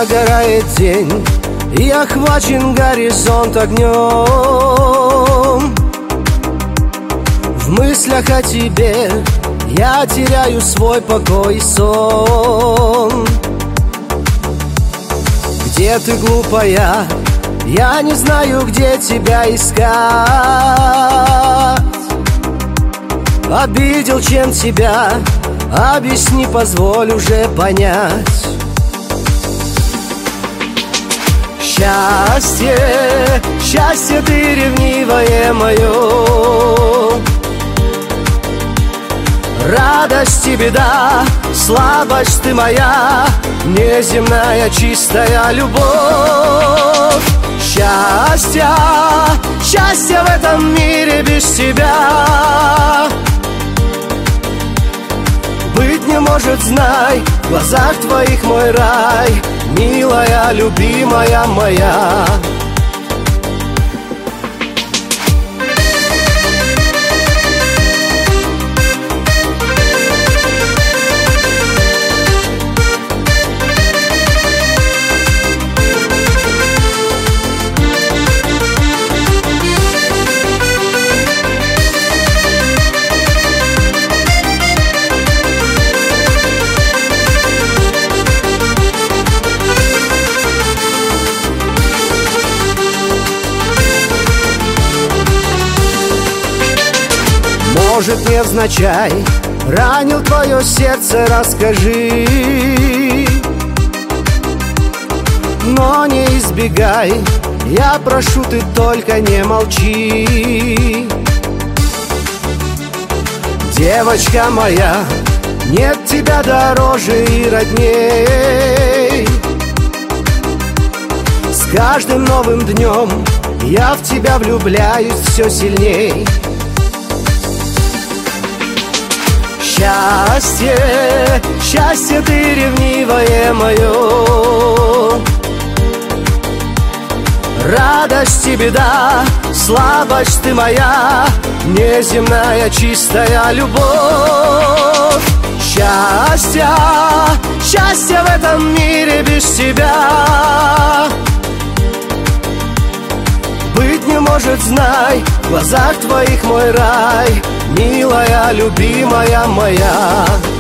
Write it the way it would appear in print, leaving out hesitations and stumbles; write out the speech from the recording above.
догорает день, и охвачен горизонт огнем. В мыслях о тебе я теряю свой покой и сон. Где ты, глупая? Я не знаю, где тебя искать. Обидел чем тебя? Объясни, позволь уже понять. Счастье, счастье ты ревнивое мое, радость и беда, слабость ты моя, неземная чистая любовь. Счастье, счастье в этом мире без тебя быть не может, знай, в глазах твоих мой рай, милая, любимая моя. Может, невзначай ранил твое сердце, расскажи, но не избегай, я прошу, ты только не молчи. Девочка моя, нет тебя дороже и родней. С каждым новым днем я в тебя влюбляюсь все сильней. Счастье, счастье ты ревнивое мое, радость и беда, слабость ты моя, неземная чистая любовь. Счастье, счастье в этом мире без тебя быть не может, знай, в глазах твоих мой рай, милая, любимая моя.